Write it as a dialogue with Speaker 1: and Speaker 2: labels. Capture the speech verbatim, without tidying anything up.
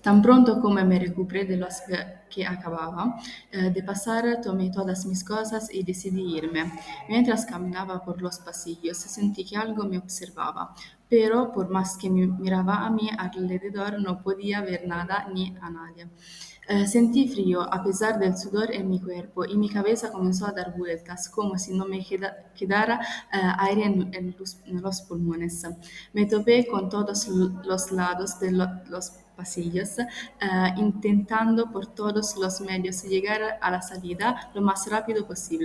Speaker 1: Tan pronto como me recuperé de los que, que acababa eh, de pasar, tomé todas mis cosas y decidí irme. Mientras caminaba por los pasillos, sentí que algo me observaba, pero por más que mi- miraba a mi alrededor, no podía ver nada ni a nadie. Eh, sentí frío a pesar del sudor en mi cuerpo y mi cabeza comenzó a dar vueltas, como si no me queda- quedara eh, aire en, en los, en los pulmones. Me topé con todos l- los lados de lo- los pasillos, eh, intentando por todos los medios llegar a la salida lo más rápido posible.